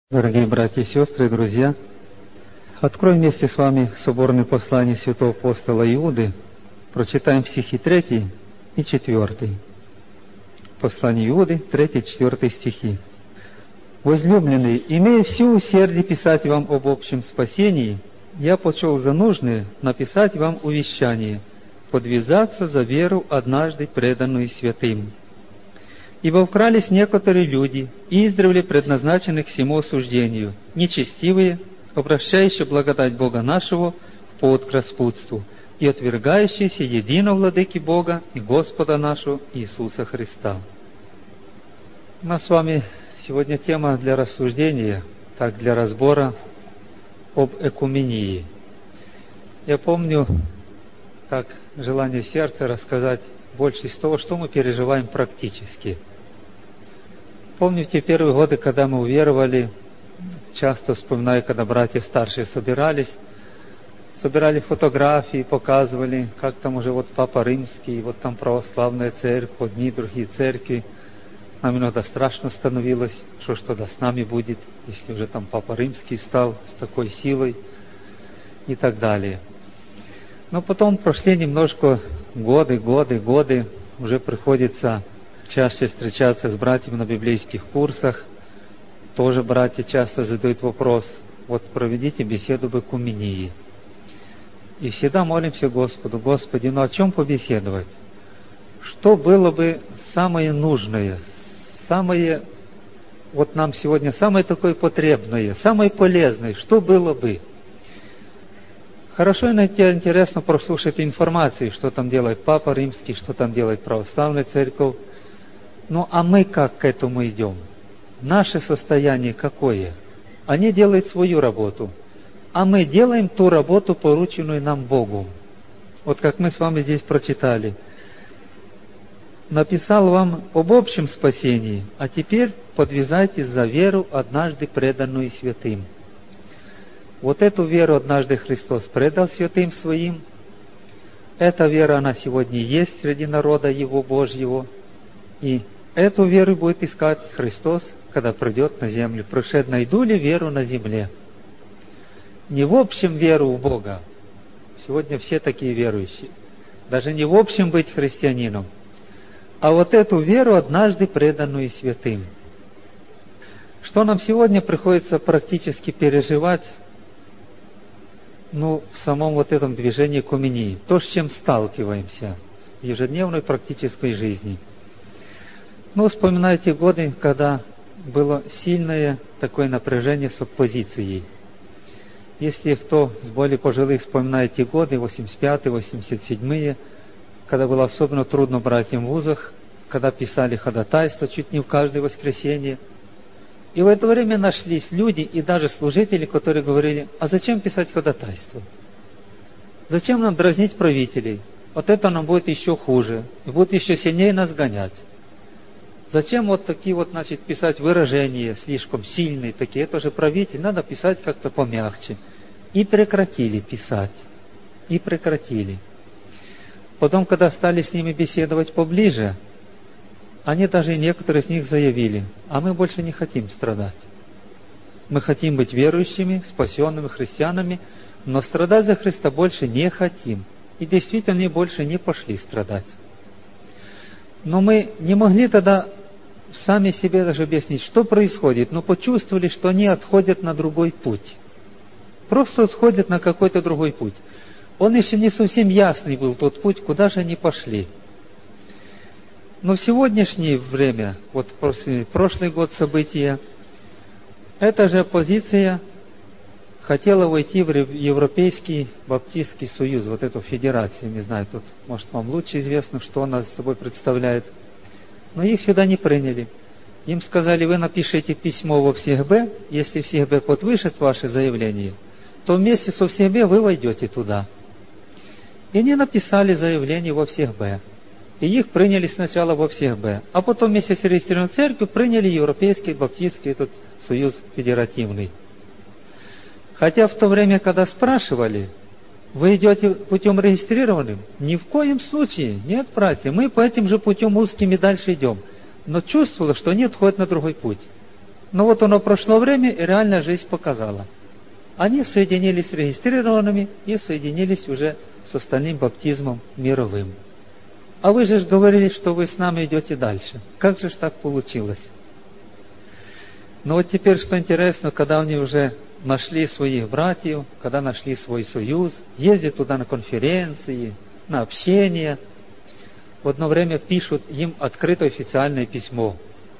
Дорогие братья и сестры, друзья, откроем вместе с вами соборное послание святого апостола Иуды, прочитаем стихи 3 и 4. Послание Иуды, 3-4 стихи. «Возлюбленные, имея все усердие писать вам об общем спасении, я почел за нужное написать вам увещание, подвязаться за веру, однажды преданную святым. Ибо вкрались некоторые люди, издревле предназначенных к сему осуждению, нечестивые, обращающие благодать Бога нашего в повод к распутству и отвергающиеся едино владыки Бога и Господа нашего Иисуса Христа». У нас с вами сегодня тема для рассуждения, так для разбора об экумении. Я помню, как желание сердца рассказать больше из того, что мы переживаем практически. Помню те первые годы, когда мы уверовали, часто вспоминаю, когда братья старшие собирали фотографии, показывали, как там уже вот Папа Римский, вот там православная церковь, одни другие церкви. Нам иногда страшно становилось, что тогда с нами будет, если уже там Папа Римский стал с такой силой и так далее. Но потом прошли немножко годы, уже приходится чаще встречаться с братьями на библейских курсах. Тоже братья часто задают вопрос: вот проведите беседу об экумении. И всегда молимся Господу: Господи, ну о чем побеседовать? Что было бы самое нужное, самое, вот нам сегодня самое такое потребное, самое полезное, что было бы? Хорошо, иногда интересно прослушать информацию, что там делает Папа Римский, что там делает православная церковь. Ну, а мы как к этому идем? Наше состояние какое? Они делают свою работу, а мы делаем ту работу, порученную нам Богом. Вот как мы с вами здесь прочитали. Написал вам об общем спасении, а теперь подвязайтесь за веру, однажды преданную святым. Вот эту веру однажды Христос предал святым своим. Эта вера, она сегодня есть среди народа Его Божьего. И эту веру будет искать Христос, когда придет на землю. «Пришед, найду ли веру на земле?» Не в общем веру в Бога. Сегодня все такие верующие. Даже не в общем быть христианином. А вот эту веру, однажды преданную святым. Что нам сегодня приходится практически переживать, в самом вот этом движении экумении, то, с чем сталкиваемся в ежедневной практической жизни. Вспоминайте годы, когда было сильное такое напряжение с оппозицией. Если кто с более пожилых вспоминает те годы, 85-е, 87-е, когда было особенно трудно братьям в вузах, когда писали ходатайство чуть не в каждое воскресенье. И в это время нашлись люди и даже служители, которые говорили: а зачем писать ходатайство? Зачем нам дразнить правителей? Вот это нам будет еще хуже, и будут еще сильнее нас гонять. Зачем вот такие писать выражения слишком сильные такие? Это же правитель, надо писать как-то помягче. И прекратили писать. И прекратили. Потом, когда стали с ними беседовать поближе, они даже некоторые из них заявили: а мы больше не хотим страдать. Мы хотим быть верующими, спасенными христианами, но страдать за Христа больше не хотим. И действительно, они больше не пошли страдать. Но мы не могли тогда сами себе даже объяснить, что происходит, но почувствовали, что они отходят на другой путь. Просто отходят на какой-то другой путь. Он еще не совсем ясный был, тот путь, куда же они пошли. Но в сегодняшнее время, вот прошлый год события, эта же оппозиция хотела войти в Европейский Баптистский Союз, вот эту федерацию, не знаю, тут, может, вам лучше известно, что она собой представляет. Но их сюда не приняли. Им сказали: вы напишите письмо во ВСЕХБ, если ВСЕХБ подпишет ваше заявление, то вместе со ВСЕХБ вы войдете туда. И они написали заявление во ВСЕХБ. И их приняли сначала во ВСЕХБ, а потом вместе с регистрированной церковью приняли Европейский Баптистский этот Союз Федеративный. Хотя в то время, когда спрашивали: вы идете путем регистрированным? Ни в коем случае. Нет, братья, мы по этим же путем узким и дальше идем. Но чувствовала, что они отходят на другой путь. Но вот оно прошло время, и реальная жизнь показала. Они соединились с регистрированными и соединились уже с остальным баптизмом мировым. А вы же говорили, что вы с нами идете дальше. Как же так получилось? Но вот теперь, что интересно, когда они уже нашли своих братьев, когда нашли свой союз, ездят туда на конференции, на общение, в одно время пишут им открытое официальное письмо.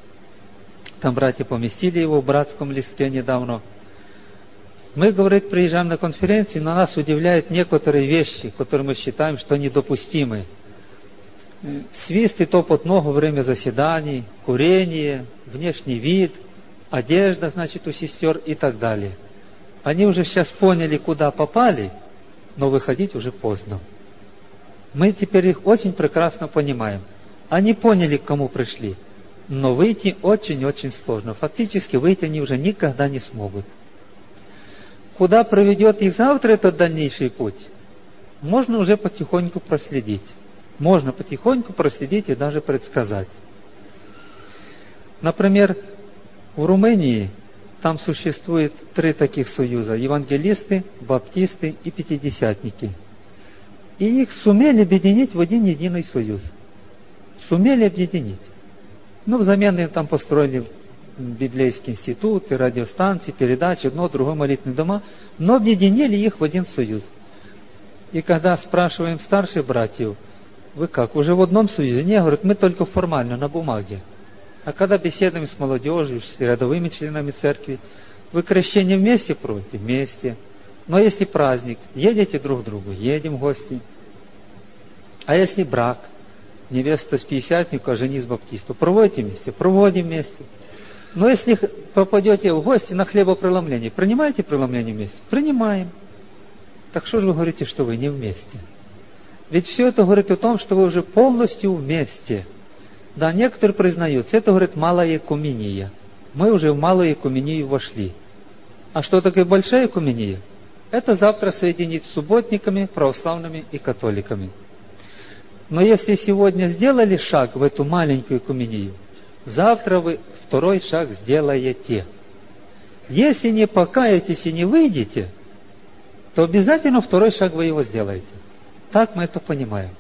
Там братья поместили его в братском листке недавно. Мы, говорит, приезжаем на конференции, но нас удивляют некоторые вещи, которые мы считаем, что недопустимы. Свист и топот ног во время заседаний, курение, внешний вид, одежда, значит, у сестер и так далее. Они уже сейчас поняли, куда попали, но выходить уже поздно. Мы теперь их очень прекрасно понимаем. Они поняли, к кому пришли, но выйти очень-очень сложно. Фактически выйти они уже никогда не смогут. Куда проведет их завтра этот дальнейший путь, можно уже потихоньку проследить. Можно потихоньку проследить и даже предсказать. Например, в Румынии там существует 3 таких союза: евангелисты, баптисты и пятидесятники. И их сумели объединить в один единый союз. Сумели объединить. Но взамен им там построили библейский институт, и радиостанции, передачи, одно, другое, молитвенные дома, но объединили их в один союз. И когда спрашиваем старших братьев: вы как, уже в одном союзе? Не, говорят, мы только формально, на бумаге. А когда беседуем с молодежью, с рядовыми членами церкви: вы крещение вместе проводите? Вместе. Но если праздник, едете друг к другу? Едем в гости. А если брак, невеста с пятидесятника, а жених с баптистом, проводите вместе? Проводим вместе. Но если попадете в гости на хлебопреломление, принимаете преломление вместе? Принимаем. Так что же вы говорите, что вы не вместе? Ведь все это говорит о том, что вы уже полностью вместе. Да, некоторые признаются, это, говорит, малая экумения. Мы уже в малую экумению вошли. А что такое большая экумения? Это завтра соединить с субботниками, православными и католиками. Но если сегодня сделали шаг в эту маленькую экумению, завтра вы второй шаг сделаете. Если не покаетесь и не выйдете, то обязательно второй шаг вы его сделаете. Так мы это понимаем.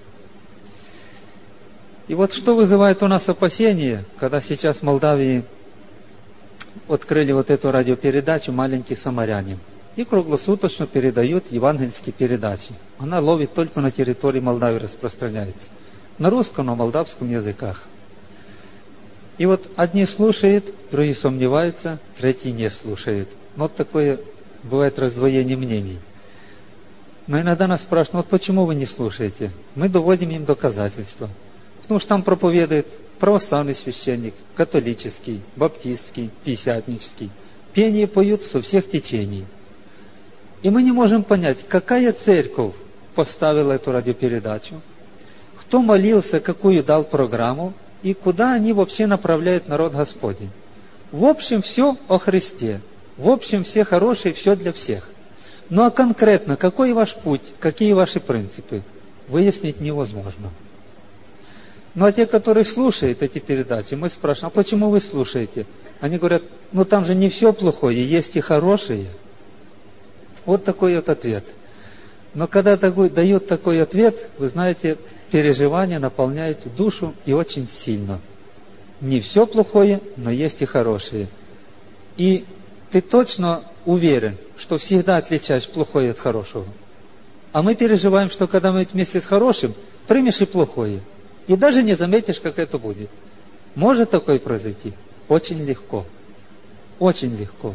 И вот что вызывает у нас опасения, когда сейчас в Молдавии открыли вот эту радиопередачу «Маленький самарянин». И круглосуточно передают евангельские передачи. Она ловит только на территории Молдавии, распространяется. На русском, на молдавском языках. И вот одни слушают, другие сомневаются, третьи не слушают. Вот такое бывает раздвоение мнений. Но иногда нас спрашивают: вот почему вы не слушаете? Мы доводим им доказательства. Потому что там проповедует православный священник, католический, баптистский, пятидесятнический. Пение поют со всех течений. И мы не можем понять, какая церковь поставила эту радиопередачу, кто молился, какую дал программу, и куда они вообще направляют народ Господень. В общем, все о Христе. В общем, все хорошие, все для всех. Ну а конкретно, какой ваш путь, какие ваши принципы, выяснить невозможно. Ну а те, которые слушают эти передачи, мы спрашиваем: а почему вы слушаете? Они говорят: ну там же не все плохое, есть и хорошие. Вот такой вот ответ. Но когда дают такой ответ, вы знаете, переживания наполняют душу и очень сильно. Не все плохое, но есть и хорошее. И ты точно уверен, что всегда отличаешь плохое от хорошего. А мы переживаем, что когда мы вместе с хорошим, примешь и плохое. И даже не заметишь, как это будет. Может такое произойти? Очень легко. Очень легко.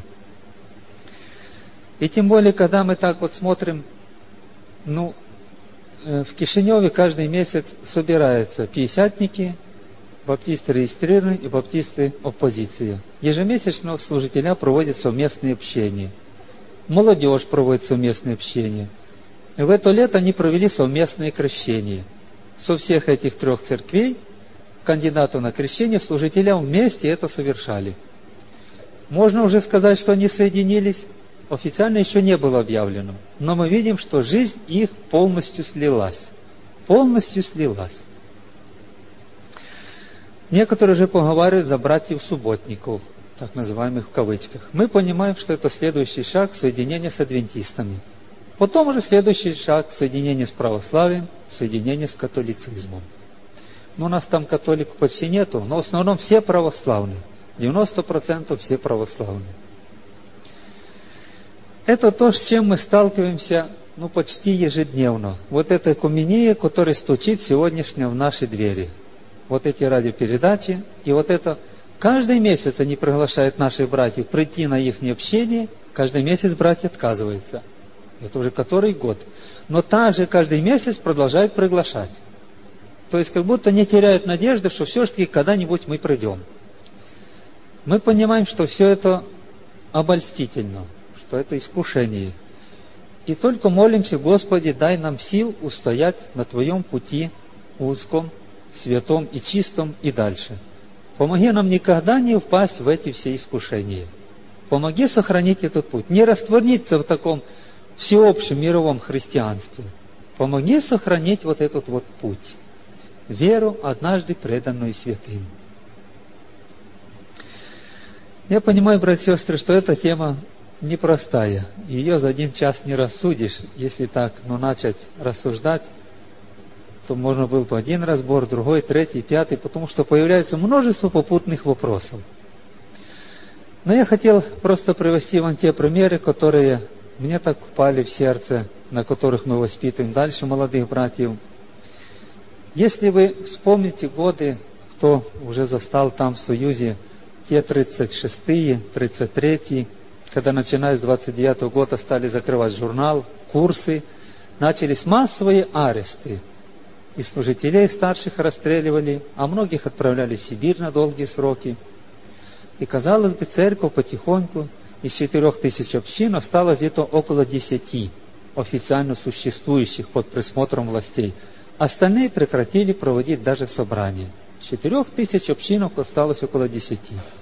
И тем более, когда мы так вот смотрим, в Кишиневе каждый месяц собираются пятидесятники, баптисты регистрированные и баптисты оппозиции. Ежемесячно служителя проводят совместные общения. Молодежь проводит совместные общения. И в это лето они провели совместные крещения. Со всех этих 3 церквей кандидату на крещение служителям вместе это совершали. Можно уже сказать, что они соединились. Официально еще не было объявлено. Но мы видим, что жизнь их полностью слилась. Полностью слилась. Некоторые же поговаривают за братьев-субботников. так называемых в кавычках, мы понимаем, что это следующий шаг соединения с адвентистами. Потом уже следующий шаг соединения с православием, соединение с католицизмом. Но у нас там католиков почти нету, но в основном все православные. 90% все православные. Это то, с чем мы сталкиваемся почти ежедневно. Вот эта экумения, которая стучит сегодняшняя в наши двери. Вот эти радиопередачи, и вот это каждый месяц они приглашают наших братьев прийти на их общение, каждый месяц братья отказываются. Это уже который год. Но также каждый месяц продолжают приглашать. То есть как будто не теряют надежды, что все-таки когда-нибудь мы придем. Мы понимаем, что все это обольстительно, что это искушение. И только молимся: Господи, дай нам сил устоять на Твоем пути узком, святом и чистом и дальше. Помоги нам никогда не упасть в эти все искушения. Помоги сохранить этот путь, не раствориться в таком всеобщем мировом христианстве. Помоги сохранить вот этот вот путь, веру, однажды преданную святым. Я понимаю, братья и сестры, что эта тема непростая. Ее за один час не рассудишь. Если так, начать рассуждать, то можно было бы один разбор, другой, третий, пятый, потому что появляется множество попутных вопросов. Но я хотел просто привести вам те примеры, которые мне так упали в сердце, на которых мы воспитываем дальше молодых братьев. Если вы вспомните годы, кто уже застал там в Союзе, те 36-е, 33-е, когда начиная с 29-го года стали закрывать журнал, курсы, начались массовые аресты. И служителей старших расстреливали, а многих отправляли в Сибирь на долгие сроки. И, казалось бы, церковь потихоньку из 4000 общин осталось где-то около 10 официально существующих под присмотром властей. Остальные прекратили проводить даже собрания. 4000 общинок осталось около 10.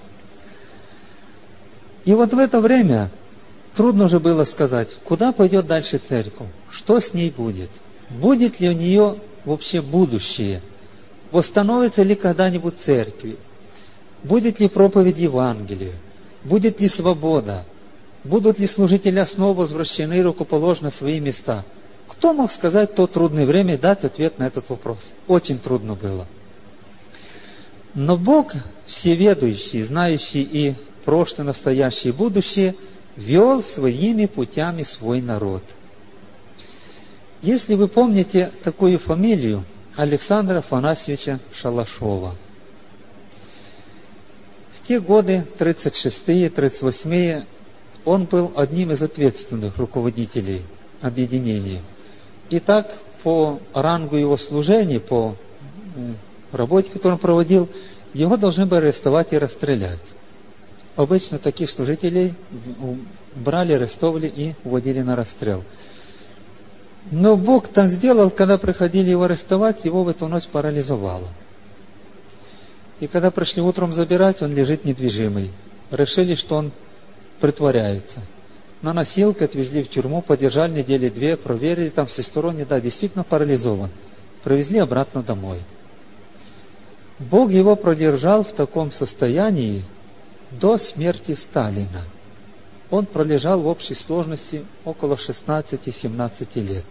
И вот в это время трудно же было сказать, куда пойдет дальше церковь, что с ней будет, будет ли у нее вообще будущее, восстановится ли когда-нибудь церкви, будет ли проповедь Евангелия, будет ли свобода, будут ли служители снова возвращены и рукоположены на свои места. Кто мог сказать в то трудное время и дать ответ на этот вопрос? Очень трудно было. Но Бог, всеведущий, знающий и прошлое, настоящее и будущее, вел своими путями свой народ. Если вы помните такую фамилию, Александра Афанасьевича Шалашова. В те годы, 36-е, 38-е, он был одним из ответственных руководителей объединения. И так, по рангу его служения, по работе, которую он проводил, его должны были арестовать и расстрелять. Обычно таких служителей брали, арестовывали и уводили на расстрел. Но Бог так сделал, когда приходили его арестовать, его в эту ночь парализовало. И когда пришли утром забирать, он лежит недвижимый. Решили, что он притворяется. На носилке отвезли в тюрьму, подержали недели 2, проверили, там всесторонне, да, действительно парализован. Привезли обратно домой. Бог его продержал в таком состоянии до смерти Сталина. Он пролежал в общей сложности около 16-17 лет.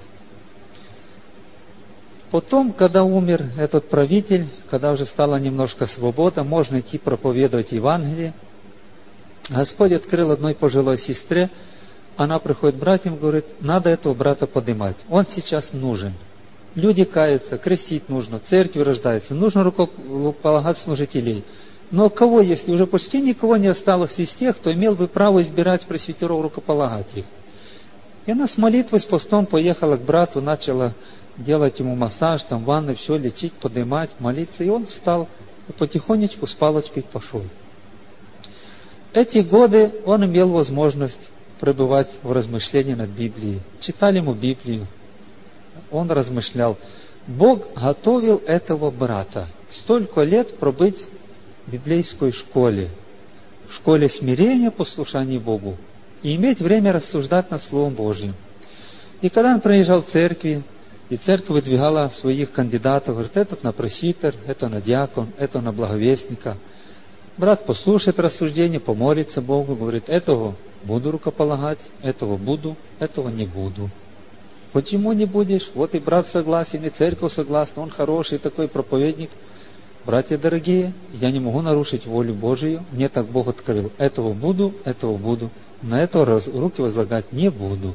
Потом, когда умер этот правитель, когда уже стала немножко свобода, можно идти проповедовать Евангелие, Господь открыл одной пожилой сестре, она приходит к братьям, говорит, надо этого брата поднимать, он сейчас нужен. Люди каются, крестить нужно, церкви рождаются, нужно рукополагать служителей. Но кого, если уже почти никого не осталось из тех, кто имел бы право избирать пресвитеров, рукополагать их? И она с молитвой, с постом поехала к брату, начала делать ему массаж, там ванны, все лечить, поднимать, молиться. И он встал и потихонечку с палочкой пошел. Эти годы он имел возможность пребывать в размышлении над Библией. Читали ему Библию. Он размышлял. Бог готовил этого брата столько лет пробыть в библейской школе, в школе смирения, послушания Богу, и иметь время рассуждать над Словом Божьим. И когда он приезжал в церкви, и церковь выдвигала своих кандидатов, говорит, этот на пресвитер, это на диакон, это на благовестника. Брат послушает рассуждение, помолится Богу, говорит, этого буду рукополагать, этого буду, этого не буду. Почему не будешь? Вот и брат согласен, и церковь согласна, он хороший такой проповедник. Братья дорогие, я не могу нарушить волю Божию, мне так Бог открыл. Этого буду, на этого руки возлагать не буду.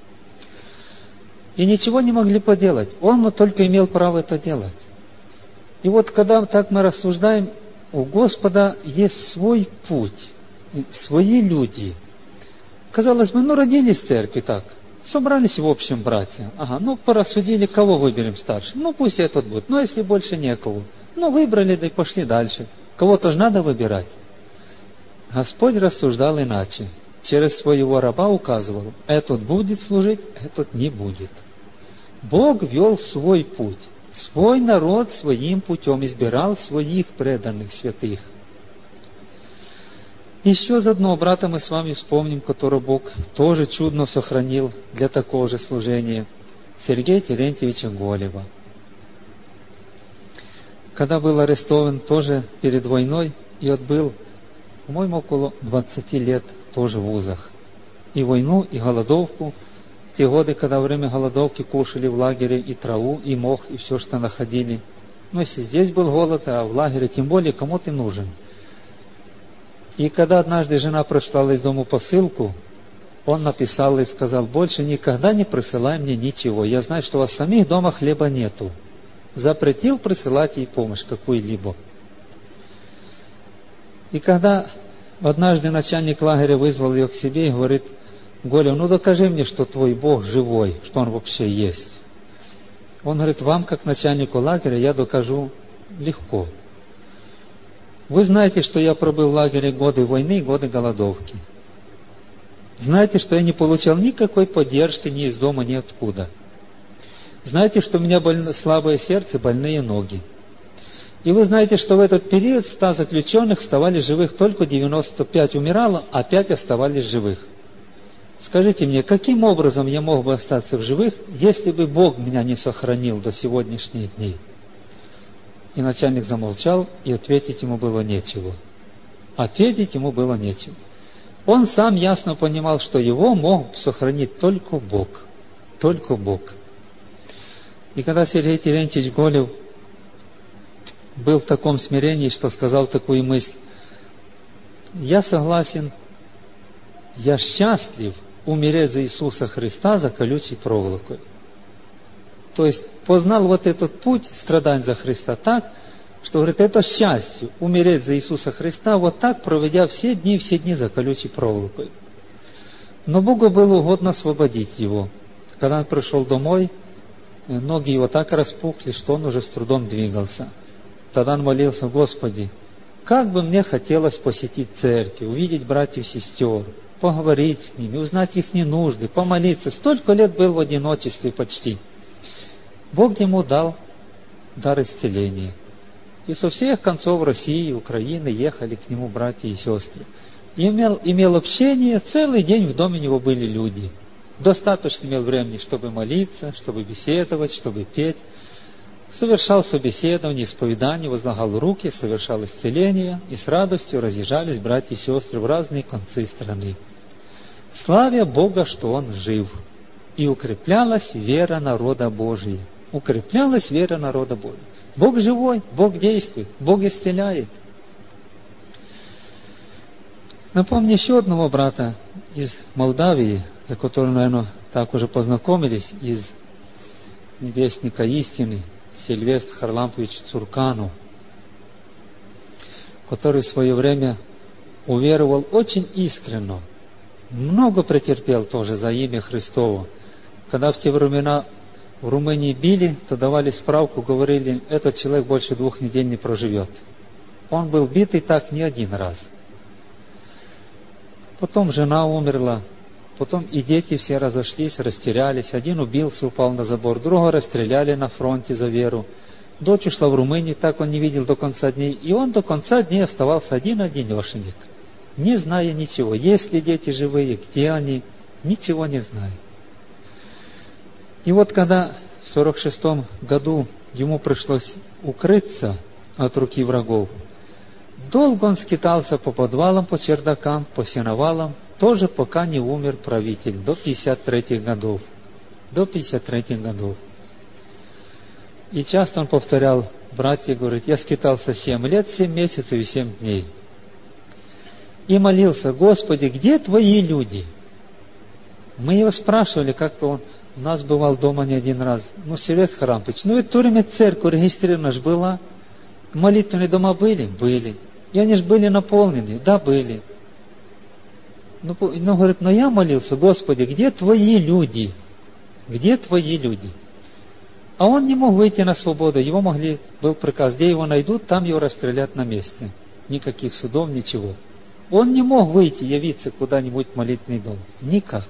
И ничего не могли поделать. Он только имел право это делать. И вот когда так мы рассуждаем, у Господа есть свой путь, свои люди. Казалось бы, родились в церкви так, собрались в общем братья. Порассудили, кого выберем старше. Пусть этот будет. Если больше некого. Выбрали, да и пошли дальше. Кого-то же надо выбирать. Господь рассуждал иначе. Через своего раба указывал, этот будет служить, этот не будет. Бог вел свой путь. Свой народ своим путем избирал своих преданных святых. Еще одного брата мы с вами вспомним, которого Бог тоже чудно сохранил для такого же служения. Сергея Терентьевича Голева. Когда был арестован тоже перед войной и отбыл, по-моему, около 20 лет тоже в вузах. И войну, и голодовку. Те годы, когда во время голодовки кушали в лагере и траву, и мох, и все, что находили. Если здесь был голод, а в лагере тем более, кому ты нужен. И когда однажды жена прислала из дому посылку, он написал и сказал, больше никогда не присылай мне ничего. Я знаю, что у вас самих дома хлеба нету. Запретил присылать ей помощь какую-либо. И когда однажды начальник лагеря вызвал ее к себе и говорит, Голев, докажи мне, что твой Бог живой, что Он вообще есть. Он говорит, вам, как начальнику лагеря, я докажу легко. Вы знаете, что я пробыл в лагере годы войны и годы голодовки. Знаете, что я не получал никакой поддержки ни из дома, ни откуда. Знаете, что у меня слабое сердце, больные ноги. И вы знаете, что в этот период 100 заключенных оставались живых, только 95 умирало, а 5 оставались живых. Скажите мне, каким образом я мог бы остаться в живых, если бы Бог меня не сохранил до сегодняшних дней? И начальник замолчал, и ответить ему было нечего. Ответить ему было нечего. Он сам ясно понимал, что его мог сохранить только Бог. Только Бог. И когда Сергей Терентьевич Голев был в таком смирении, что сказал такую мысль, я согласен, я счастлив умереть за Иисуса Христа за колючей проволокой. То есть познал вот этот путь страдать за Христа так, что, говорит, это счастье, умереть за Иисуса Христа, вот так, проведя все дни за колючей проволокой. Но Богу было угодно освободить его. Когда он пришел домой, ноги его так распухли, что он уже с трудом двигался. Тогда он молился, Господи, как бы мне хотелось посетить церковь, увидеть братьев и сестер, поговорить с ними, узнать их нужды, помолиться. Столько лет был в одиночестве почти. Бог ему дал дар исцеления. И со всех концов России и Украины ехали к нему братья и сестры. И имел общение, целый день в доме у него были люди. Достаточно имел времени, чтобы молиться, чтобы беседовать, чтобы петь. Совершал собеседование, исповедание, возлагал руки, совершал исцеление, и с радостью разъезжались братья и сестры в разные концы страны. Славя Бога, что Он жив, и укреплялась вера народа Божия. Укреплялась вера народа Божия. Бог живой, Бог действует, Бог исцеляет. Напомню еще одного брата из Молдавии, за которым, наверное, так уже познакомились, из Вестника истины, Сильвестр Харлампович Цуркану, который в свое время уверовал очень искренно, много претерпел тоже за имя Христово. Когда в те времена в Румынии били, то давали справку, говорили, этот человек больше 2 недель не проживет. Он был битый так не один раз. Потом жена умерла, потом и дети все разошлись, растерялись. Один убился, упал на забор, другого расстреляли на фронте за веру. Дочь ушла в Румынию, так он не видел до конца дней. И он до конца дней оставался один-одинешенек, не зная ничего. Есть ли дети живые, где они, ничего не зная. И вот когда в 46-м году ему пришлось укрыться от руки врагов, Долго он скитался по подвалам, по чердакам, по сеновалам, тоже пока не умер правитель, до 53-х годов. До 53-х годов. И часто он повторял, братья, говорит, я скитался 7 лет, 7 месяцев и 7 дней. И молился, Господи, где Твои люди? Мы его спрашивали, как-то он у нас бывал дома не один раз. Сергей Харамович, ведь в то время церковь регистрирована ж была. Молитвенные дома были? Были. И они же были наполнены? Да, были. Говорит, я молился, Господи, где Твои люди? Где Твои люди? А он не мог выйти на свободу. Был приказ, где его найдут, там его расстрелят на месте. Никаких судов, ничего. Он не мог выйти, явиться куда-нибудь в молитвенный дом. Никак.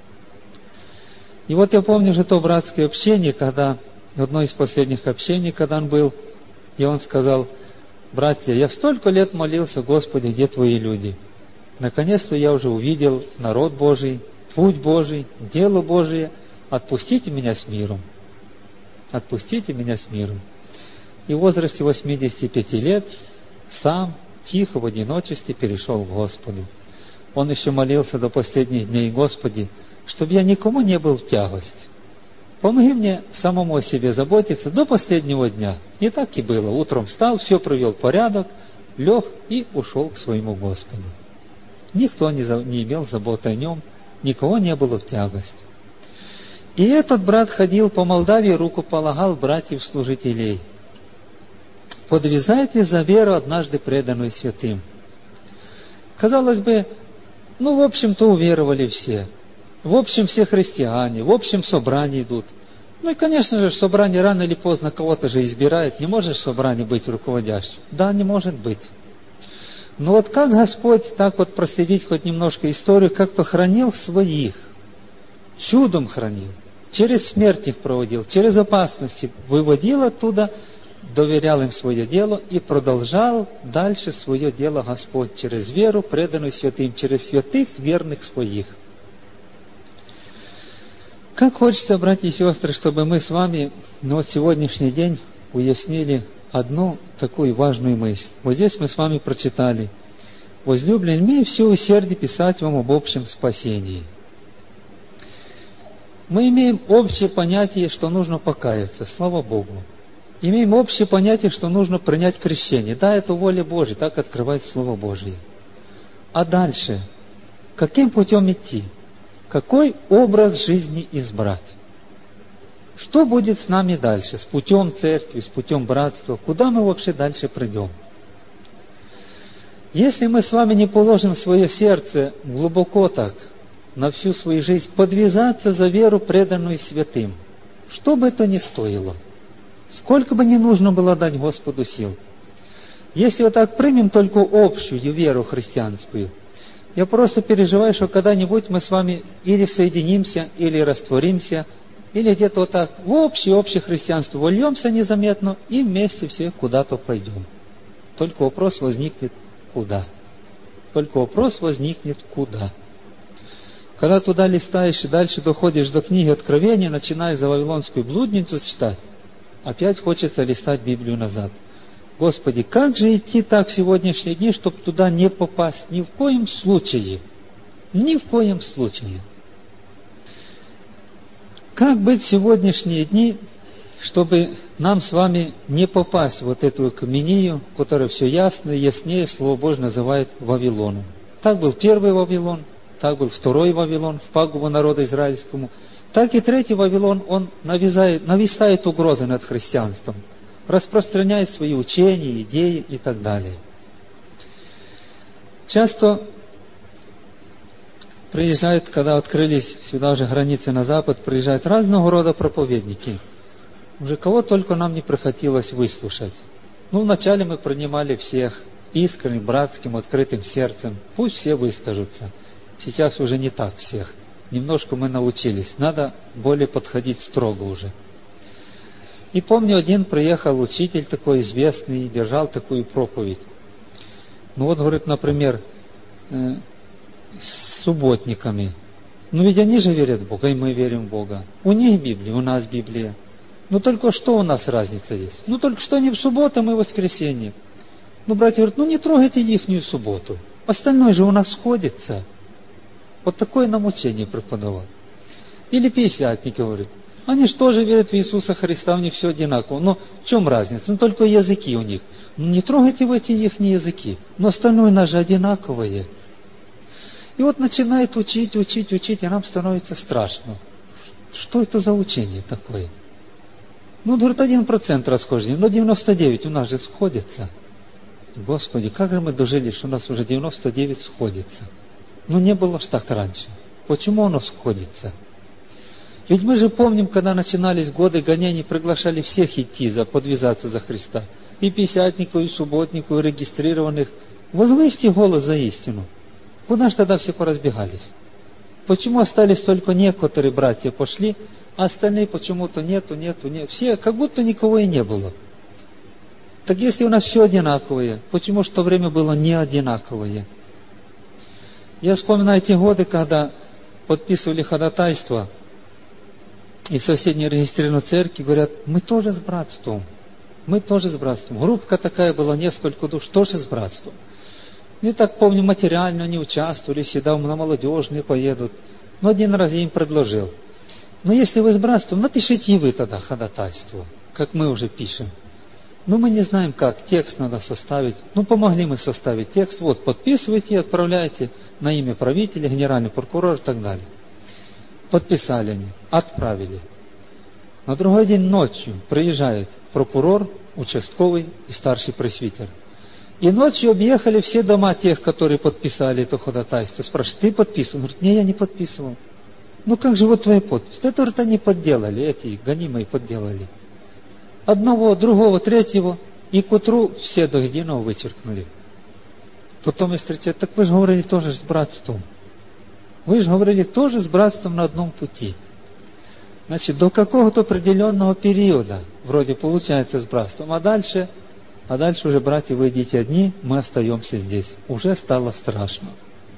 И вот я помню же то братское общение, одно из последних общений, когда он был, и он сказал, братья, я столько лет молился, Господи, где Твои люди? Наконец-то я уже увидел народ Божий, путь Божий, дело Божие, отпустите меня с миром. Отпустите меня с миром. И в возрасте 85 лет сам тихо в одиночестве перешел к Господу. Он еще молился до последних дней, Господи, чтобы я никому не был в тягость. Помоги мне самому о себе заботиться до последнего дня. И так и было. Утром встал, все привел в порядок, лег и ушел к своему Господу. Никто не имел заботы о нем, никого не было в тягость. И этот брат ходил по Молдавии, руку полагал братьев-служителей. Подвязайте за веру, однажды преданную святым. Казалось бы, в общем-то уверовали все. В общем, все христиане, в общем, собрания идут. И, конечно же, собрание рано или поздно кого-то же избирает. Не может собрание быть руководящим? Да, не может быть. Но вот как Господь, так вот проследить хоть немножко историю, как-то хранил своих, чудом хранил, через смерть их проводил, через опасности выводил оттуда, доверял им свое дело и продолжал дальше свое дело Господь через веру, преданную святым, через святых верных своих. Как хочется, братья и сестры, чтобы мы с вами сегодняшний день уяснили одну такую важную мысль. Вот здесь мы с вами прочитали: «Возлюбленные, имею все усердие писать вам об общем спасении». Мы имеем общее понятие, что нужно покаяться, слава Богу. Имеем общее понятие, что нужно принять крещение. Да, это воля Божья, так открывает Слово Божье. А дальше? Каким путем идти? Какой образ жизни избрать? Что будет с нами дальше? С путем церкви, с путем братства? Куда мы вообще дальше придем? Если мы с вами не положим свое сердце глубоко так, на всю свою жизнь, подвязаться за веру, преданную святым, что бы это ни стоило, сколько бы ни нужно было дать Господу сил, если вот так примем только общую веру христианскую, я просто переживаю, что когда-нибудь мы с вами или соединимся, или растворимся, или где-то вот так в общее христианство вольемся незаметно и вместе все куда-то пойдем. Только вопрос возникнет куда? Только вопрос возникнет куда? Когда туда листаешь и дальше доходишь до книги Откровения, начинаешь за Вавилонскую блудницу читать, опять хочется листать Библию назад. Господи, как же идти так в сегодняшние дни, чтобы туда не попасть? Ни в коем случае. Ни в коем случае. Как быть в сегодняшние дни, чтобы нам с вами не попасть в вот эту камению, которая все ясно и яснее Слово Божье называет Вавилоном? Так был первый Вавилон, так был второй Вавилон, в пагубу народа израильскому. Так и третий Вавилон, он нависает угрозой над христианством, распространяет свои учения, идеи и так далее. Часто приезжают, когда открылись сюда уже границы на запад, приезжают разного рода проповедники. Уже кого только нам не приходилось выслушать. Вначале мы принимали всех искренним, братским, открытым сердцем. Пусть все выскажутся. Сейчас уже не так всех. Немножко мы научились. Надо более подходить строго уже. И помню, один приехал учитель такой известный, держал такую проповедь. Говорит, например, с субботниками. Ведь они же верят в Бога, и мы верим в Бога. У них Библия, у нас Библия. Только что у нас разница есть? Только что не в субботу, а в воскресенье. Ну, братья говорят, не трогайте ихнюю субботу. Остальное же у нас сходится. Вот такое нам учение преподавал. Или пятидесятники говорят, они же тоже верят в Иисуса Христа, у них все одинаково. Но в чем разница? Только языки у них. Не трогайте в эти их языки. Но остальное у нас же одинаковое. И вот начинает учить, и нам становится страшно. Что это за учение такое? Говорит, 1% расхождения, но 99 у нас же сходится. Господи, как же мы дожили, что у нас уже 99 сходится. Не было ж так раньше. Почему оно сходится? Ведь мы же помним, когда начинались годы гонений, приглашали всех идти, подвязаться за Христа. И пятидесятников, и субботников, и регистрированных. Возвысьте голос за истину. Куда же тогда все поразбегались? Почему остались только некоторые братья пошли, а остальные почему-то нету. Все, как будто никого и не было. Так если у нас все одинаковое, почему же в то время было не одинаковое? Я вспоминаю те годы, когда подписывали ходатайство, и в соседней регистрированной церкви говорят, мы тоже с братством. Группка такая была, несколько душ, тоже с братством. И так помню, материально не участвовали, всегда на молодежные поедут. Но один раз я им предложил. Если вы с братством, напишите и вы тогда ходатайство, как мы уже пишем. Мы не знаем как, текст надо составить. Помогли мы составить текст, вот, подписывайте и отправляйте на имя правителя, генеральный прокурор и так далее. Подписали они, отправили. На другой день ночью приезжает прокурор, участковый и старший пресвитер. И ночью объехали все дома тех, которые подписали это ходатайство. Спрашивают, ты подписывал? Он говорит, не, я не подписывал. Как же вот твоя подпись? Это, говорит, они подделали, эти гонимые подделали. Одного, другого, третьего, и к утру все до единого вычеркнули. Потом я встречаю, так вы же говорили тоже с братством. Вы же говорили тоже с братством на одном пути. Значит, до какого-то определенного периода вроде получается с братством, а дальше уже, братья, вы идите одни, мы остаемся здесь. Уже стало страшно.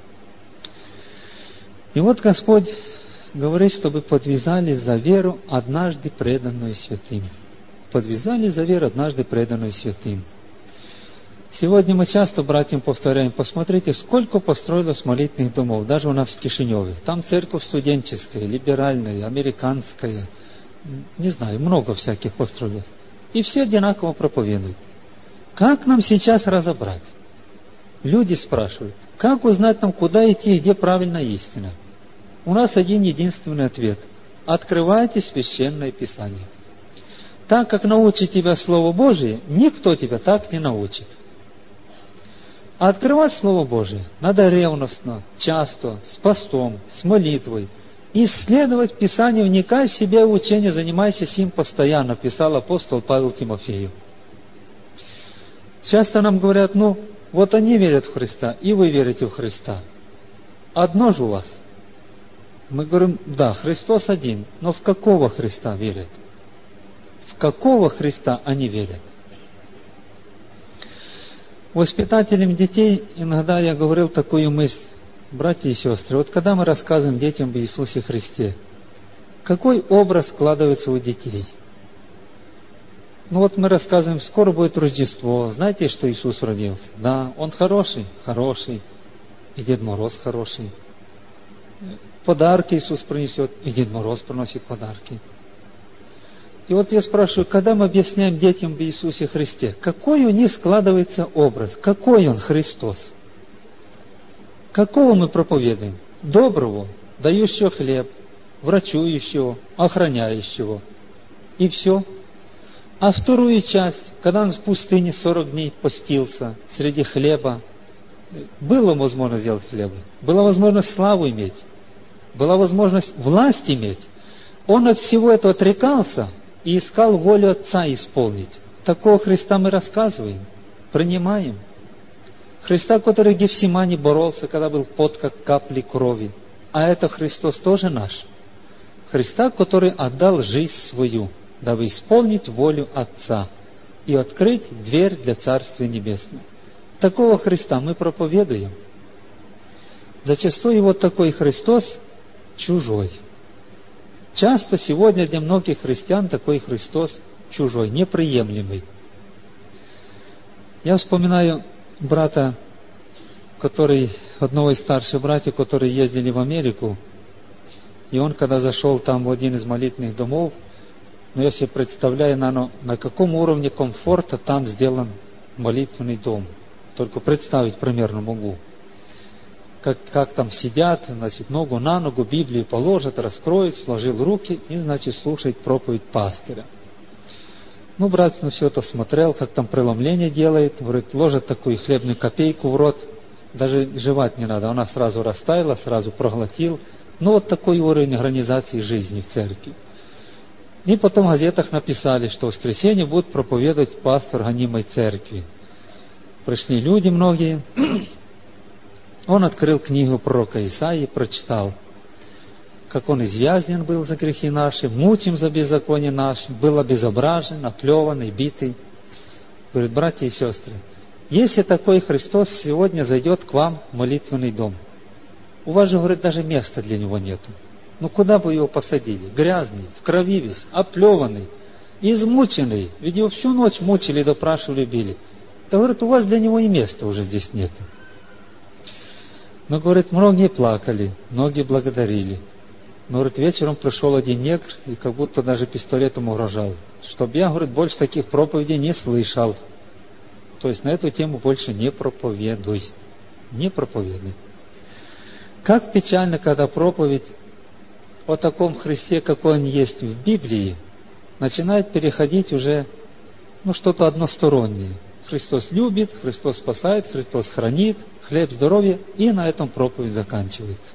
И вот Господь говорит, чтобы подвязались за веру, однажды преданную святым. Подвязались за веру, однажды преданную святым. Сегодня мы часто братьям повторяем, посмотрите, сколько построилось молитвенных домов, даже у нас в Кишиневе. Там церковь студенческая, либеральная, американская, не знаю, много всяких построилось. И все одинаково проповедуют. Как нам сейчас разобрать? Люди спрашивают, как узнать нам, куда идти и где правильная истина? У нас один единственный ответ. Открывайте Священное Писание. Так как научит тебя Слово Божие, никто тебя так не научит. А открывать Слово Божие надо ревностно, часто, с постом, с молитвой. Исследовать Писание, вникай в себя в учение, занимайся сим постоянно, писал апостол Павел Тимофею. Часто нам говорят, вот они верят в Христа, и вы верите в Христа. Одно же у вас. Мы говорим, да, Христос один, но в какого Христа верят? В какого Христа они верят? Воспитателям детей иногда я говорил такую мысль, братья и сестры, вот когда мы рассказываем детям об Иисусе Христе, какой образ складывается у детей? Вот мы рассказываем, скоро будет Рождество, знаете, что Иисус родился? Да, Он хороший, и Дед Мороз хороший. Подарки Иисус принесет, и Дед Мороз приносит подарки. И вот я спрашиваю, когда мы объясняем детям об Иисусе Христе, какой у них складывается образ, какой Он Христос? Какого мы проповедуем? Доброго, дающего хлеб, врачующего, охраняющего. И все. А вторую часть, когда Он в пустыне 40 дней постился среди хлеба, было возможность сделать хлеба, была возможность славу иметь, была возможность власть иметь. Он от всего этого отрекался и искал волю Отца исполнить. Такого Христа мы рассказываем, принимаем. Христа, который в Гефсимане боролся, когда был пот, как капли крови. А это Христос тоже наш. Христа, который отдал жизнь свою, дабы исполнить волю Отца и открыть дверь для Царствия Небесного. Такого Христа мы проповедуем. Зачастую вот такой Христос чужой. Часто сегодня для многих христиан такой Христос чужой, неприемлемый. Я вспоминаю брата, одного из старших братьев, которые ездили в Америку, и он, когда зашел там в один из молитвенных домов, я себе представляю, на каком уровне комфорта там сделан молитвенный дом. Только представить примерно могу. Как там сидят, ногу на ногу, Библию положат, раскроют, сложил руки и, слушает проповедь пастыря. Брат все это смотрел, как там преломление делает, говорит, ложит такую хлебную копейку в рот, даже жевать не надо, она сразу растаяла, сразу проглотил. Вот такой уровень организации жизни в церкви. И потом в газетах написали, что в воскресенье будет проповедовать пастор гонимой церкви. Пришли люди многие. Он открыл книгу пророка Исаии и прочитал, как он извязнен был за грехи наши, мучим за беззаконие наши, был обезображен, оплеванный, битый. Говорит, братья и сестры, если такой Христос сегодня зайдет к вам в молитвенный дом, у вас же, говорит, даже места для него нету. Куда бы его посадили? Грязный, в крови весь, оплеванный, измученный. Ведь его всю ночь мучили, допрашивали, били. Да, говорит, у вас для него и места уже здесь нету. Но, говорит, многие плакали, многие благодарили. Но, говорит, вечером пришел один негр и как будто даже пистолетом угрожал. Чтоб я, говорит, больше таких проповедей не слышал. То есть на эту тему больше не проповедуй. Не проповедуй. Как печально, когда проповедь о таком Христе, какой он есть в Библии, начинает переходить уже что-то одностороннее. Христос любит, Христос спасает, Христос хранит, хлеб, здоровье, и на этом проповедь заканчивается.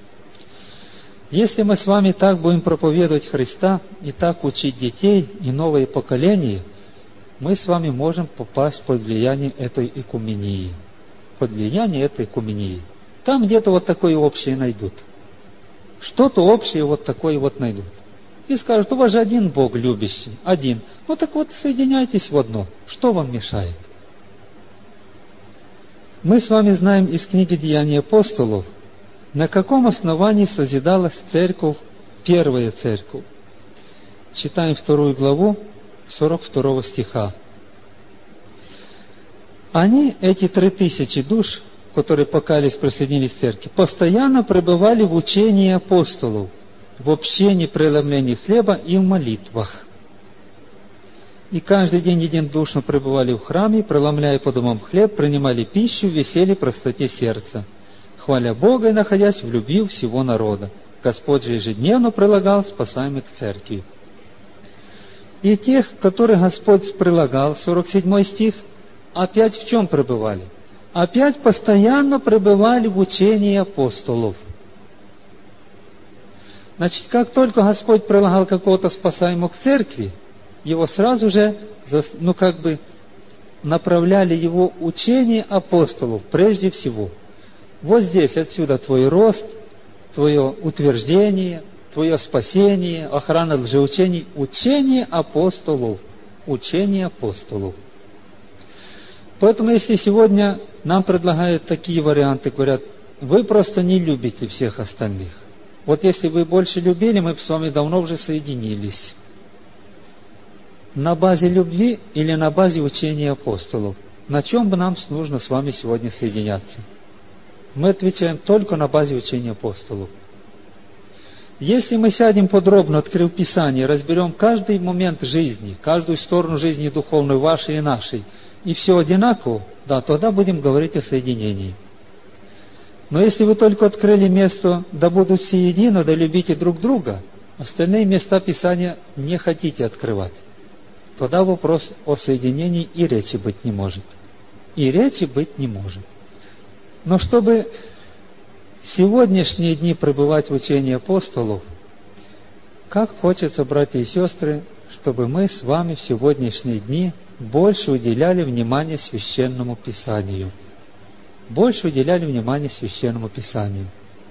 Если мы с вами так будем проповедовать Христа и так учить детей и новые поколения, мы с вами можем попасть под влияние этой экумении. Под влияние этой экумении. Там где-то вот такое общее найдут. Что-то общее вот такое вот найдут. И скажут, у вас же один Бог любящий, один. Так вот, соединяйтесь в одно. Что вам мешает? Мы с вами знаем из книги «Деяния апостолов», на каком основании созидалась церковь, первая церковь. Читаем 2 главу, 42 стиха. Они, эти 3000 душ, которые покаялись, присоединились к церкви, постоянно пребывали в учении апостолов, в общении, преломлении хлеба и в молитвах. И каждый день единодушно пребывали в храме, преломляя по домам хлеб, принимали пищу в веселье и простоте сердца, хваля Бога и находясь в любви всего народа. Господь же ежедневно прилагал спасаемых к церкви. И тех, которых Господь прилагал, 47 стих, опять в чем пребывали? Опять постоянно пребывали в учении апостолов. Значит, как только Господь прилагал какого-то спасаемого к церкви, его сразу же, направляли его учение апостолов прежде всего. Вот здесь, отсюда твой рост, твое утверждение, твое спасение, охрана лжеучений, учение апостолов. Учение апостолов. Поэтому, если сегодня нам предлагают такие варианты, говорят, вы просто не любите всех остальных. Вот если вы больше любили, мы бы с вами давно уже соединились. На базе любви или на базе учения апостолов? На чем бы нам нужно с вами сегодня соединяться? Мы отвечаем только на базе учения апостолов. Если мы сядем подробно, открыв Писание, разберем каждый момент жизни, каждую сторону жизни духовной, вашей и нашей, и все одинаково, да, тогда будем говорить о соединении. Но если вы только открыли место, да будут все едино, да любите друг друга, остальные места Писания не хотите открывать, тогда вопрос о соединении и речи быть не может. И речи быть не может. Но чтобы сегодняшние дни пребывать в учении апостолов, как хочется, братья и сестры, чтобы мы с вами в сегодняшние дни больше уделяли внимание Священному Писанию. Больше уделяли внимание Священному Писанию.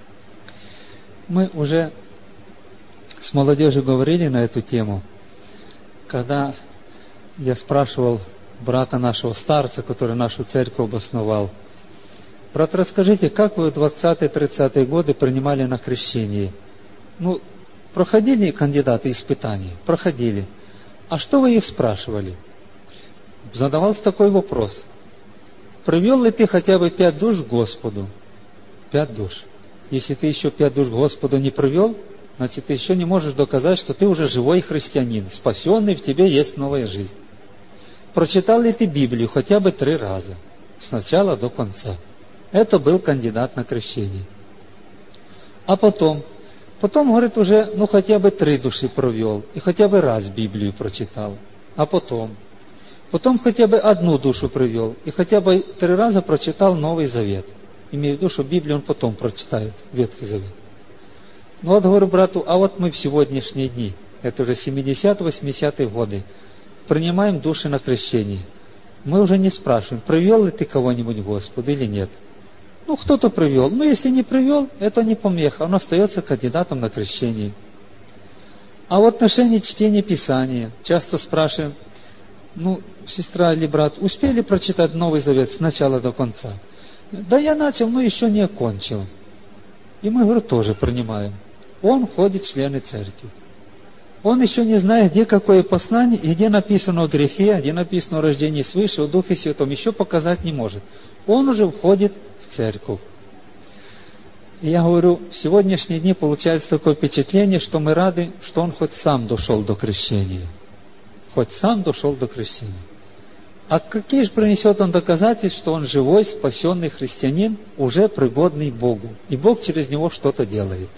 Мы уже с молодежью говорили на эту тему, когда я спрашивал брата нашего старца, который нашу церковь основал: брат, расскажите, как вы в 20-30-е годы принимали на крещение? Проходили кандидаты испытаний? Проходили. А что вы их спрашивали? Задавался такой вопрос. привел ли ты хотя бы 5 душ к Господу? 5 душ. Если ты еще 5 душ к Господу не привел, значит, ты еще не можешь доказать, что ты уже живой христианин, спасенный, в тебе есть новая жизнь. Прочитал ли ты Библию хотя бы 3 раза, с начала до конца? Это был кандидат на крещение. А потом, говорит, уже, хотя бы 3 души провел, и хотя бы раз Библию прочитал. А потом хотя бы 1 душу привел, и хотя бы 3 раза прочитал Новый Завет. Имею в виду, что Библию он потом прочитает, Ветхий Завет. Говорю брату, а вот мы в сегодняшние дни, это уже 70-80-е годы, принимаем души на крещение. Мы уже не спрашиваем, привел ли ты кого-нибудь к Господу или нет. Кто-то привел. Если не привел, это не помеха, он остается кандидатом на крещение. А в отношении чтения Писания часто спрашиваем, сестра или брат, успели прочитать Новый Завет с начала до конца? Да я начал, но еще не окончил. И мы, говорю, тоже принимаем. Он входит в члены церкви. Он еще не знает, где какое послание, и где написано о грехе, где написано о рождении свыше, о Духе Святом, еще показать не может. Он уже входит в церковь. И я говорю, в сегодняшние дни получается такое впечатление, что мы рады, что он хоть сам дошел до крещения. Хоть сам дошел до крещения. А какие же принесет он доказательства, что он живой, спасенный христианин, уже пригодный Богу, и Бог через него что-то делает.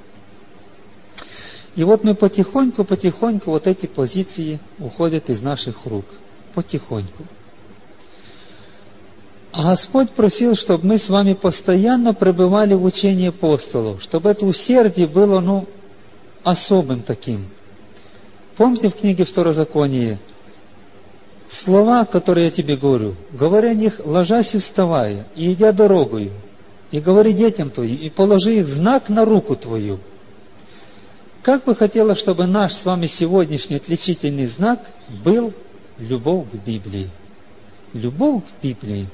И вот мы потихоньку вот эти позиции уходят из наших рук. Потихоньку. А Господь просил, чтобы мы с вами постоянно пребывали в учении апостолов, чтобы это усердие было, особым таким. Помните в книге Второзаконие, слова, которые я тебе говорю, говоря о них, ложась и вставая, и идя дорогою, и говори детям твоим, и положи их знак на руку твою. Как бы хотела, чтобы наш с вами сегодняшний отличительный знак был любовь к Библии. Любовь к Библии.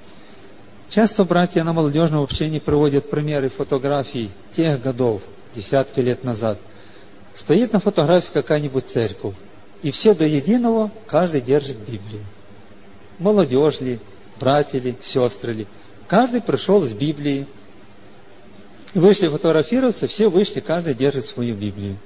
Часто братья на молодежном общении приводят примеры фотографий тех годов, десятки лет назад. Стоит на фотографии какая-нибудь церковь, и все до единого, каждый держит Библию. Молодежь ли, братья ли, сестры ли. Каждый пришел с Библией. Вышли фотографироваться, все вышли, каждый держит свою Библию.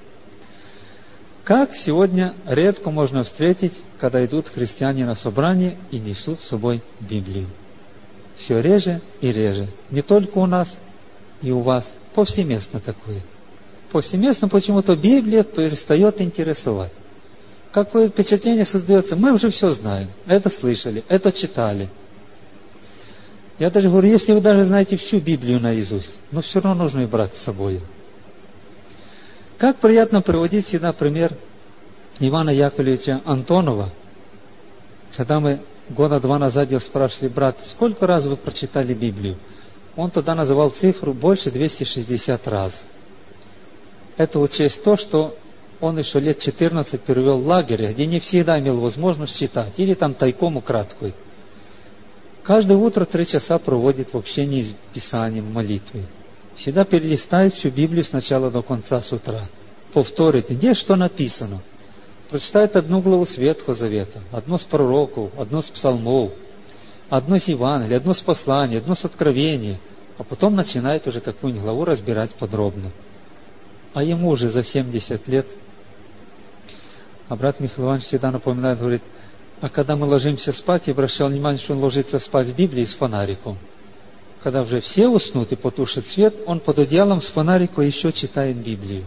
Как сегодня редко можно встретить, когда идут христиане на собрание и несут с собой Библию. Все реже и реже. Не только у нас и у вас. Повсеместно такое. Повсеместно почему-то Библия перестает интересовать. Какое впечатление создается? Мы уже все знаем. Это слышали, это читали. Я даже говорю, если вы даже знаете всю Библию наизусть, но все равно нужно ее брать с собой. Как приятно приводить всегда пример Ивана Яковлевича Антонова. Когда мы 2 года назад его спрашивали, брат, сколько раз вы прочитали Библию? Он тогда называл цифру больше 260 раз. Это учесть то, что он еще лет 14 перевел в лагере, где не всегда имел возможность читать, или там тайком украдкой. Каждое утро 3 часа проводит в общении с Писанием, молитвой. Всегда перелистает всю Библию с начала до конца с утра. Повторит, где что написано. Прочитает 1 главу с Ветхого Завета, 1 с пророков, 1 с псалмов, 1 с Евангелия, 1 с посланий, 1 с откровения. А потом начинает уже какую-нибудь главу разбирать подробно. А ему уже за 70 лет. А брат Михаил Иванович всегда напоминает, говорит, а когда мы ложимся спать, я обращал внимание, что он ложится спать с Библией с фонариком. Когда уже все уснут и потушит свет, он под одеялом с фонариком еще читает Библию.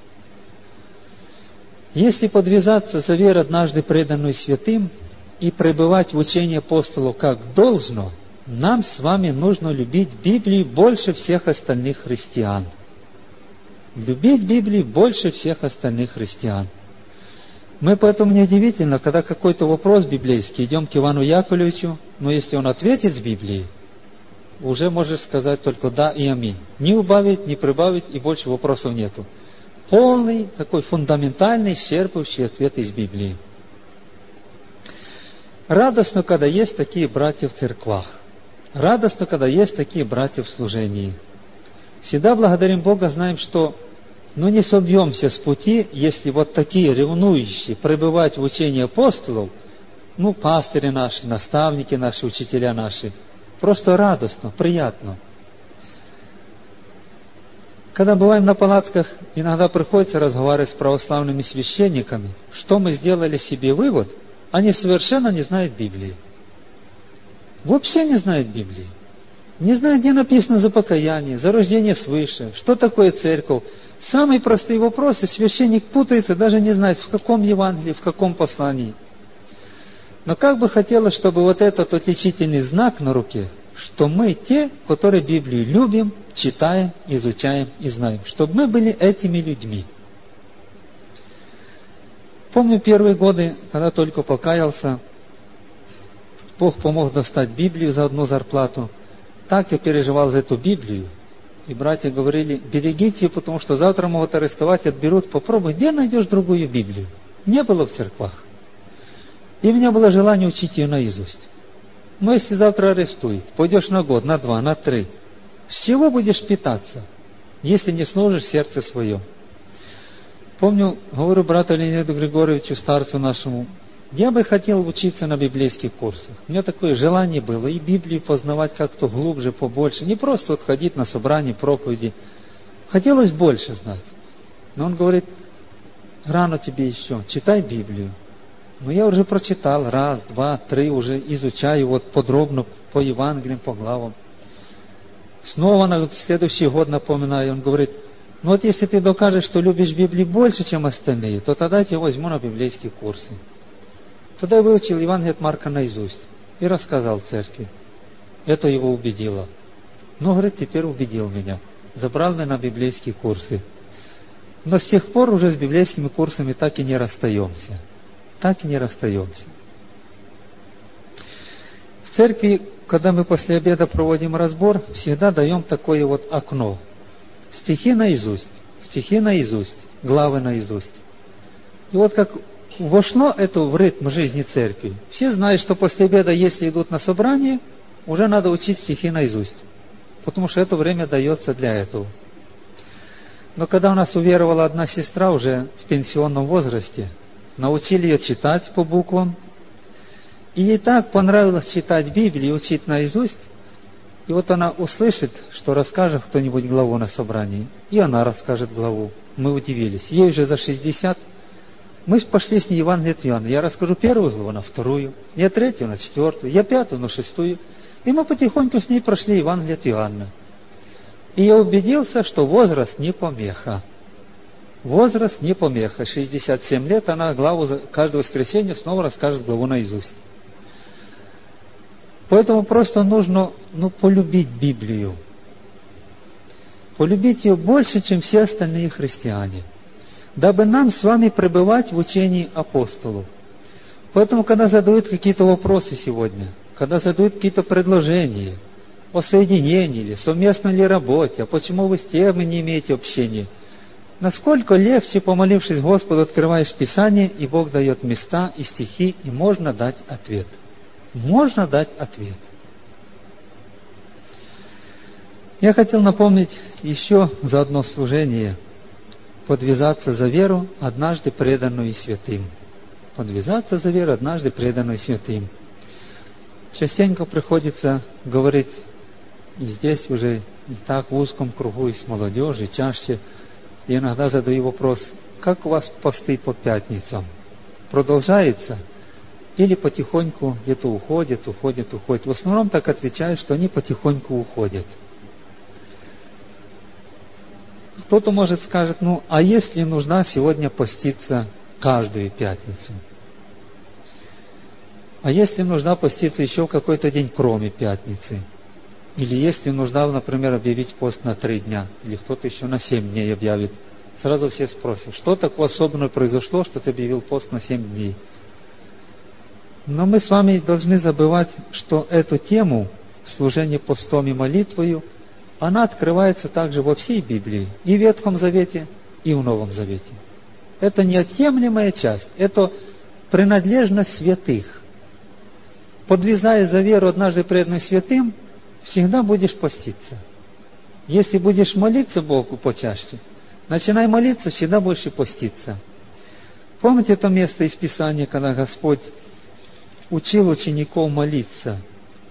Если подвязаться за веру, однажды преданную святым, и пребывать в учении апостолов как должно, нам с вами нужно любить Библию больше всех остальных христиан. Любить Библию больше всех остальных христиан. Мы поэтому неудивительно, когда какой-то вопрос библейский, идем к Ивану Яковлевичу, но если он ответит с Библией, уже можешь сказать только да и аминь. Не убавить, не прибавить, и больше вопросов нету. Полный, такой фундаментальный, исчерпывающий ответ из Библии. Радостно, когда есть такие братья в церквах. Радостно, когда есть такие братья в служении. Всегда благодарим Бога, знаем, что не собьемся с пути, если вот такие ревнующие пребывать в учении апостолов, пастыри наши, наставники наши, учителя наши, Просто радостно, приятно. Когда бываем на палатках, иногда приходится разговаривать с православными священниками, что мы сделали себе вывод, они совершенно не знают Библии. Вообще не знают Библии. Не знают, где написано за покаяние, за рождение свыше, что такое церковь. Самые простые вопросы, священник путается, даже не знает, в каком Евангелии, в каком послании. Но как бы хотелось, чтобы вот этот отличительный знак на руке, что мы те, которые Библию любим, читаем, изучаем и знаем, чтобы мы были этими людьми. Помню первые годы, когда только покаялся, Бог помог достать Библию за одну зарплату. Так я переживал за эту Библию. И братья говорили, берегите ее, потому что завтра могут арестовать, отберут. Попробуй, где найдешь другую Библию? Не было в церквах. И у меня было желание учить ее наизусть. Но если завтра арестуют, пойдешь на год, на 2, на 3, с чего будешь питаться, если не сложишь сердце свое? Помню, говорю брату Леониду Григорьевичу, старцу нашему, я бы хотел учиться на библейских курсах. У меня такое желание было, и Библию познавать как-то глубже, побольше. Не просто вот ходить на собрания, проповеди. Хотелось больше знать. Но он говорит, рано тебе еще, читай Библию. Но я уже прочитал 1, 2, 3, уже изучаю вот подробно по Евангелиям, по главам. Снова на следующий год напоминаю, он говорит, ну вот если ты докажешь, что любишь Библию больше, чем остальные, то тогда я тебя возьму на библейские курсы. Тогда я выучил Евангелие от Марка наизусть и рассказал церкви. Это его убедило. Но, говорит, теперь убедил меня. Забрал меня на библейские курсы. Но с тех пор уже с библейскими курсами так и не расстаемся. Так и не расстаемся. В церкви, когда мы после обеда проводим разбор, всегда даем такое вот окно. Стихи наизусть, главы наизусть. И вот как вошло это в ритм жизни церкви. Все знают, что после обеда, если идут на собрание, уже надо учить стихи наизусть. Потому что это время дается для этого. Но когда у нас уверовала одна сестра уже в пенсионном возрасте, научили ее читать по буквам, и ей так понравилось читать Библию и учить наизусть, и вот она услышит, что расскажет кто-нибудь главу на собрании, и она расскажет главу. Мы удивились. Ей уже за 60. Мы пошли с ней Евангелие от Иоанна. Я расскажу 1 главу на 2, я 3 на 4, я 5 на 6. И мы потихоньку с ней прошли Евангелие от Иоанна. И я убедился, что возраст не помеха. Возраст не помеха. 67 лет, она главу каждое воскресенье снова расскажет главу наизусть. Поэтому просто нужно полюбить Библию. Полюбить ее больше, чем все остальные христиане. Дабы нам с вами пребывать в учении апостолов. Поэтому, когда задают какие-то вопросы сегодня, когда задают какие-то предложения о соединении или совместной ли работе, а почему вы с тем не имеете общения, насколько легче, помолившись Господу, открываешь Писание, и Бог дает места и стихи, и можно дать ответ. Можно дать ответ. Я хотел напомнить еще за одно служение. Подвязаться за веру, однажды преданную святым. Подвязаться за веру, однажды преданную святым. Частенько приходится говорить, и здесь уже и так в узком кругу, и с молодежью, и чаще. И иногда задаю вопрос, как у вас посты по пятницам? Продолжается? Или потихоньку где-то уходят? В основном так отвечают, что они потихоньку уходят. Кто-то, может, скажет, а если нужна сегодня поститься каждую пятницу? А если нужна поститься еще в какой-то день, кроме пятницы? Или если нужна, например, объявить пост на 3 дня, или кто-то еще на 7 дней объявит. Сразу все спросят, что такое особенное произошло, что ты объявил пост на 7 дней? Но мы с вами должны забывать, что эту тему, служение постом и молитвою, она открывается также во всей Библии, и в Ветхом Завете, и в Новом Завете. Это неотъемлемая часть, это принадлежность святых. Подвязая за веру, однажды преданную святым, всегда будешь поститься. Если будешь молиться Богу почаще, начинай молиться, всегда будешь и поститься. Помните это место из Писания, когда Господь учил учеников молиться?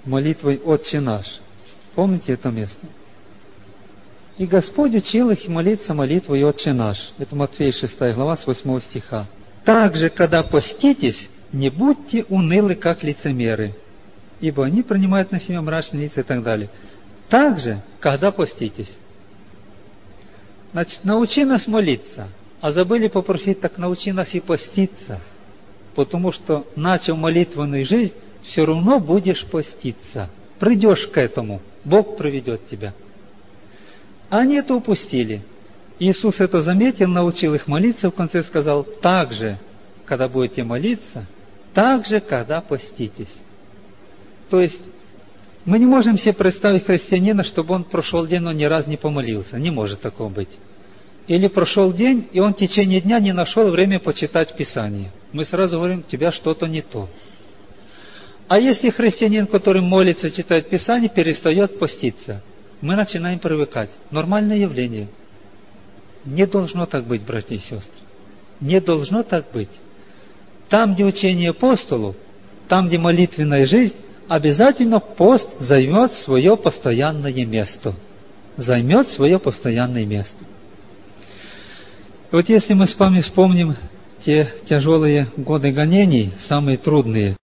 молитвой «Отче наш». Помните это место? И Господь учил их молиться молитвой «Отче наш». Это Матфея 6 глава с 8 стиха. «Также, когда поститесь, не будьте унылы, как лицемеры, ибо они принимают на себя мрачные лица» и так далее. Также, когда поститесь. Значит, научи нас молиться, а забыли попросить, так научи нас и поститься. Потому что, начав молитвенную жизнь, все равно будешь поститься. Придешь к этому, Бог проведет тебя. А они это упустили. Иисус это заметил, научил их молиться, в конце сказал: также, когда будете молиться, также, когда поститесь. То есть, мы не можем себе представить христианина, чтобы он прошел день, но ни разу не помолился. Не может такого быть. Или прошел день, и он в течение дня не нашел время почитать Писание. Мы сразу говорим: у тебя что-то не то. А если христианин, который молится, читает Писание, перестает поститься, мы начинаем привыкать. Нормальное явление. Не должно так быть, братья и сестры. Не должно так быть. Там, где учение апостолов, там, где молитвенная жизнь, обязательно пост займет свое постоянное место. Займет свое постоянное место. И вот если мы с вами вспомним те тяжелые годы гонений, самые трудные,